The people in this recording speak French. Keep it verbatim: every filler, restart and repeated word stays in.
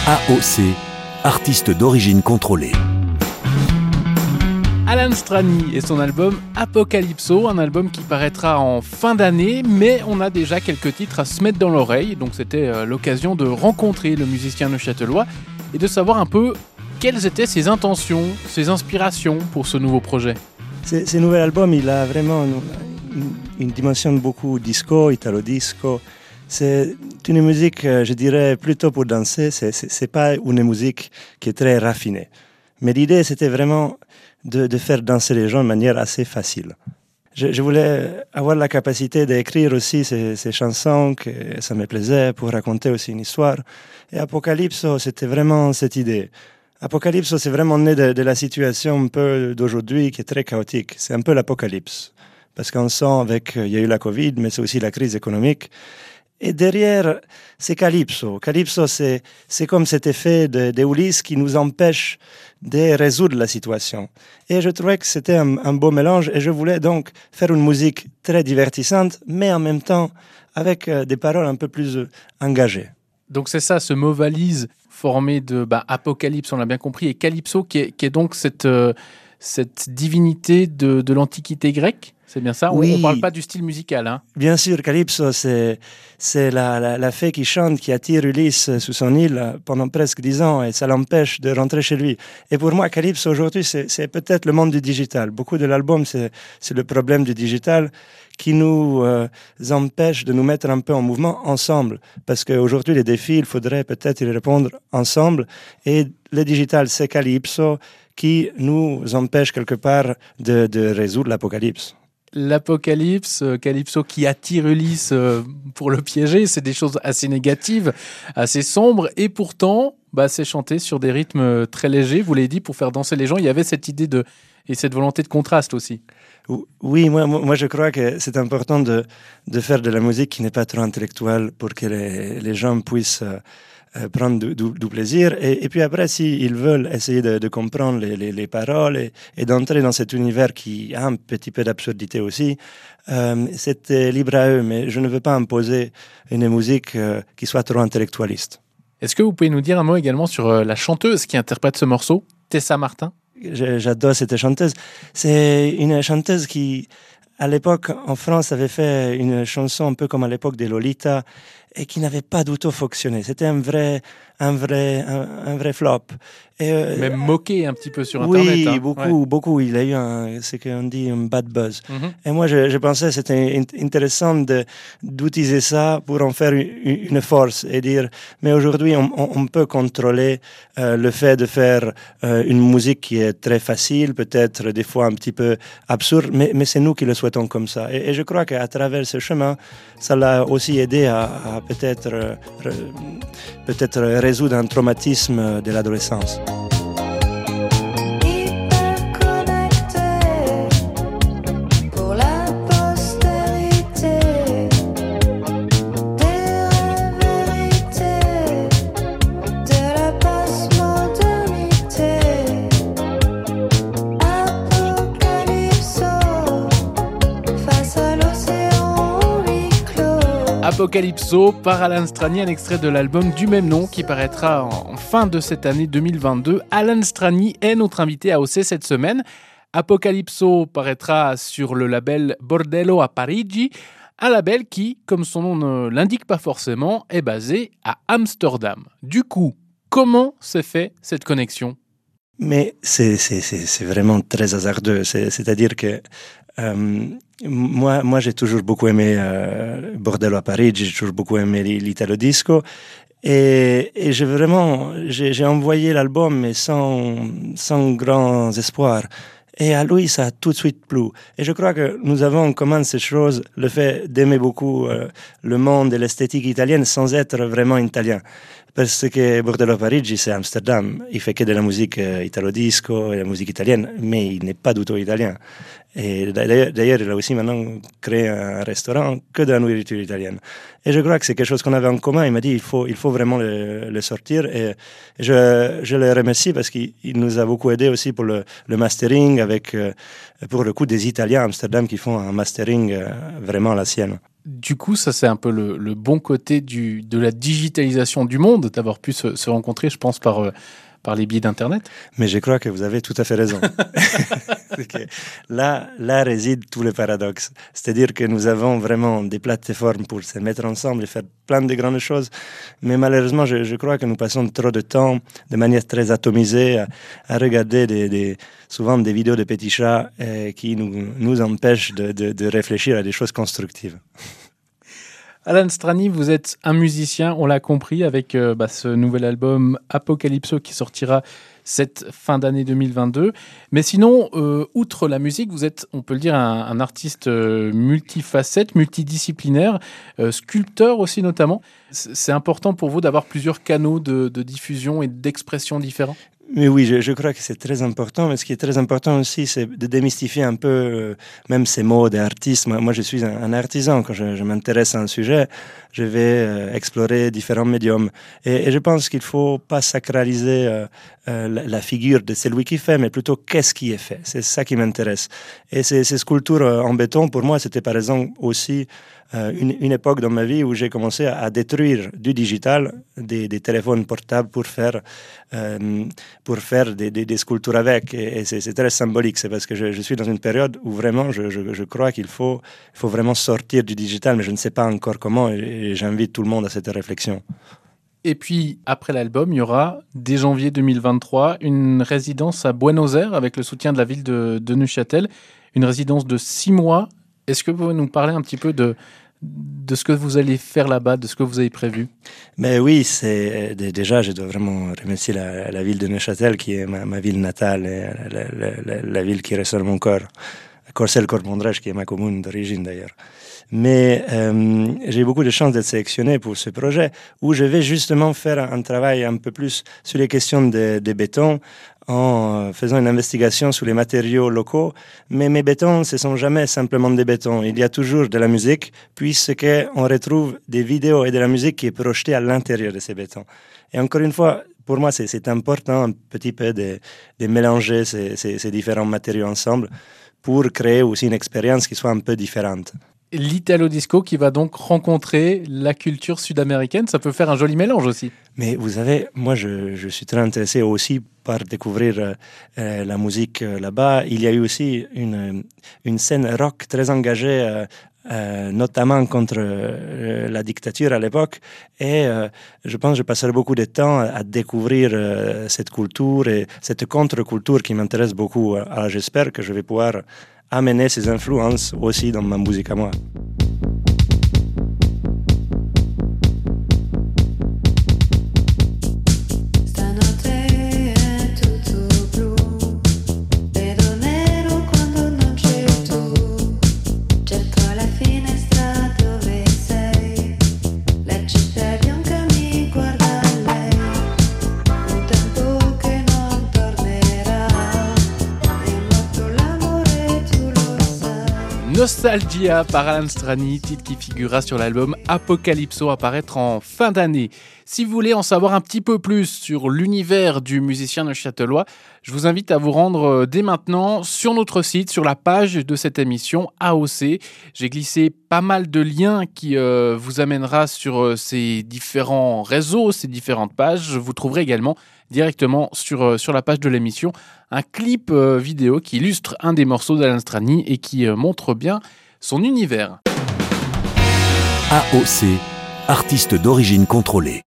A O C, artiste d'origine contrôlée. Alan Strani et son album Apocalypso, un album qui paraîtra en fin d'année, mais on a déjà quelques titres à se mettre dans l'oreille, donc c'était l'occasion de rencontrer le musicien neuchâtelois et de savoir un peu quelles étaient ses intentions, ses inspirations pour ce nouveau projet. Ce, ce nouvel album, il a vraiment une, une, une dimension beaucoup disco, italo-disco. C'est une musique, je dirais, plutôt pour danser. C'est, c'est, c'est pas une musique qui est très raffinée. Mais l'idée, c'était vraiment de, de faire danser les gens de manière assez facile. Je, je voulais avoir la capacité d'écrire aussi ces, ces chansons, que ça me plaisait, pour raconter aussi une histoire. Et Apocalypso, c'était vraiment cette idée. Apocalypso, c'est vraiment né de, de la situation un peu d'aujourd'hui qui est très chaotique. C'est un peu l'apocalypse. Parce qu'on sent avec, il y a eu la Covid, mais c'est aussi la crise économique. Et derrière, c'est Calypso. Calypso, c'est, c'est comme cet effet de, de Ulysse qui nous empêche de résoudre la situation. Et je trouvais que c'était un, un beau mélange et je voulais donc faire une musique très divertissante, mais en même temps avec euh, des paroles un peu plus euh, engagées. Donc c'est ça, ce mot valise formé de bah, Apocalypse, on l'a bien compris, et Calypso qui est, qui est donc cette, euh, cette divinité de, de l'Antiquité grecque. C'est bien ça? Oui. On ne parle pas du style musical, hein? Bien sûr, Calypso, c'est, c'est la, la, la fée qui chante, qui attire Ulysse sous son île pendant presque dix ans et ça l'empêche de rentrer chez lui. Et pour moi, Calypso, aujourd'hui, c'est, c'est peut-être le monde du digital. Beaucoup de l'album, c'est, c'est le problème du digital qui nous euh, empêche de nous mettre un peu en mouvement ensemble. Parce qu'aujourd'hui, les défis, il faudrait peut-être y répondre ensemble. Et le digital, c'est Calypso qui nous empêche quelque part de, de résoudre l'apocalypse. L'Apocalypse, euh, Calypso qui attire Ulysse euh, pour le piéger, c'est des choses assez négatives, assez sombres, et pourtant, bah, c'est chanté sur des rythmes très légers, vous l'avez dit, pour faire danser les gens. Il y avait cette idée de, et cette volonté de contraste aussi. Oui, moi, moi je crois que c'est important de, de faire de la musique qui n'est pas trop intellectuelle pour que les, les gens puissent euh, prendre du, du, du plaisir. Et, et puis après, s'ils veulent essayer de, de comprendre les, les, les paroles et, et d'entrer dans cet univers qui a un petit peu d'absurdité aussi, euh, c'est libre à eux. Mais je ne veux pas imposer une musique euh, qui soit trop intellectualiste. Est-ce que vous pouvez nous dire un mot également sur euh, la chanteuse qui interprète ce morceau, Tessa Martin? J'adore cette chanteuse. C'est une chanteuse qui, à l'époque, en France, avait fait une chanson un peu comme à l'époque de Lolita et qui n'avait pas du tout fonctionné. C'était un vrai, un vrai, un, un vrai flop. Et euh, même moqué un petit peu sur Internet. Oui, hein. beaucoup, ouais. beaucoup. Il a eu un, ce qu'on dit un bad buzz. Mm-hmm. Et moi, je, je pensais que c'était intéressant de, d'utiliser ça pour en faire une, une force et dire, mais aujourd'hui, on, on peut contrôler euh, le fait de faire euh, une musique qui est très facile, peut-être des fois un petit peu absurde, mais, mais c'est nous qui le souhaitons comme ça. Et, et je crois qu'à travers ce chemin, ça l'a aussi aidé à, à peut-être, euh, peut-être résoudre un traumatisme de l'adolescence. Apocalypso par Alan Strani, un extrait de l'album du même nom qui paraîtra en fin de cette année deux mille vingt-deux. Alan Strani est notre invité à A O C cette semaine. Apocalypso paraîtra sur le label Bordello a Parigi, un label qui, comme son nom ne l'indique pas forcément, est basé à Amsterdam. Du coup, comment s'est fait cette connexion ? Mais c'est, c'est, c'est, c'est vraiment très hasardeux. C'est, c'est-à-dire que euh, moi, moi, j'ai toujours beaucoup aimé euh, Bordello a Parigi, j'ai toujours beaucoup aimé l'Italo Disco. Et, et j'ai vraiment, j'ai, j'ai envoyé l'album, mais sans, sans grands espoirs. Et à lui, ça a tout de suite plu. Et je crois que nous avons en commun ces choses, le fait d'aimer beaucoup euh, le monde et l'esthétique italienne sans être vraiment italien. Parce que Bordello a Parigi, c'est Amsterdam. Il fait que de la musique euh, italo-disco et la musique italienne, mais il n'est pas du tout italien. Et d'ailleurs, d'ailleurs, il a aussi maintenant créé un restaurant que de la nourriture italienne. Et je crois que c'est quelque chose qu'on avait en commun. Il m'a dit il faut, il faut vraiment le, le sortir. Et je, je le remercie parce qu'il il nous a beaucoup aidé aussi pour le, le mastering avec, euh, pour le coup, des Italiens à Amsterdam qui font un mastering euh, vraiment à la sienne. Du coup, ça c'est un peu le, le bon côté du, de la digitalisation du monde, d'avoir pu se, se rencontrer, je pense, par, euh, par les biais d'Internet. Mais je crois que vous avez tout à fait raison. Okay. Là, là réside tout le paradoxe. C'est-à-dire que nous avons vraiment des plateformes pour se mettre ensemble et faire plein de grandes choses. Mais malheureusement, je, je crois que nous passons trop de temps de manière très atomisée à, à regarder des, des, souvent des vidéos de petits chats euh, qui nous, nous empêchent de, de, de réfléchir à des choses constructives. Alan Strani, vous êtes un musicien, on l'a compris, avec euh, bah, ce nouvel album Apocalypso qui sortira cette fin d'année deux mille vingt-deux. Mais sinon, euh, outre la musique, vous êtes, on peut le dire, un, un artiste euh, multifacette, multidisciplinaire, euh, sculpteur aussi notamment. C'est important pour vous d'avoir plusieurs canaux de, de diffusion et d'expression différents ? Mais oui, je, je crois que c'est très important. Mais ce qui est très important aussi, c'est de démystifier un peu euh, même ces mots d'artiste. Moi, moi, je suis un, un artisan. Quand je, je m'intéresse à un sujet, je vais euh, explorer différents médiums. Et, et je pense qu'il faut pas sacraliser euh, euh, la, la figure de celui qui fait, mais plutôt qu'est-ce qui est fait. C'est ça qui m'intéresse. Et ces, ces sculptures en béton, pour moi, c'était par exemple aussi euh, une, une époque dans ma vie où j'ai commencé à, à détruire du digital, des, des téléphones portables pour faire euh, pour faire des, des, des sculptures avec. Et, et c'est, c'est très symbolique. C'est parce que je, je suis dans une période où vraiment je, je, je crois qu'il faut, il faut vraiment sortir du digital, mais je ne sais pas encore comment, et, et j'invite tout le monde à cette réflexion. Et puis, après l'album, il y aura, dès janvier deux mille vingt-trois, une résidence à Buenos Aires avec le soutien de la ville de, de Neuchâtel. Une résidence de six mois. Est-ce que vous pouvez nous parler un petit peu de, de ce que vous allez faire là-bas, de ce que vous avez prévu? Mais oui, c'est, déjà, je dois vraiment remercier la, la ville de Neuchâtel, qui est ma, ma ville natale, et la, la, la, la ville qui ressort mon cœur. Corcelles-Corpondrèche, qui est ma commune d'origine d'ailleurs. Mais euh, j'ai beaucoup de chance d'être sélectionné pour ce projet où je vais justement faire un travail un peu plus sur les questions de, de béton en faisant une investigation sur les matériaux locaux. Mais mes bétons, ce ne sont jamais simplement des bétons. Il y a toujours de la musique puisqu'on retrouve des vidéos et de la musique qui est projetée à l'intérieur de ces bétons. Et encore une fois, pour moi, c'est, c'est important un petit peu de, de mélanger ces, ces, ces différents matériaux ensemble pour créer aussi une expérience qui soit un peu différente. L'Italo Disco qui va donc rencontrer la culture sud-américaine, ça peut faire un joli mélange aussi. Mais vous savez, moi je, je suis très intéressé aussi par découvrir euh, la musique euh, là-bas. Il y a eu aussi une, une scène rock très engagée, euh, euh, notamment contre euh, la dictature à l'époque. Et euh, je pense que je passerai beaucoup de temps à, à découvrir euh, cette culture et cette contre-culture qui m'intéresse beaucoup. Alors j'espère que je vais pouvoir amener ces influences aussi dans ma musique à moi. Nostalgia par Alan Strani, titre qui figurera sur l'album Apocalypso à paraître en fin d'année. Si vous voulez en savoir un petit peu plus sur l'univers du musicien neuchâtelois, je vous invite à vous rendre dès maintenant sur notre site, sur la page de cette émission A O C. J'ai glissé pas mal de liens qui euh, vous amènera sur euh, ces différents réseaux, ces différentes pages. Vous trouverez également directement sur, euh, sur la page de l'émission un clip euh, vidéo qui illustre un des morceaux d'Alan Strani et qui euh, montre bien son univers. A O C, artiste d'origine contrôlée.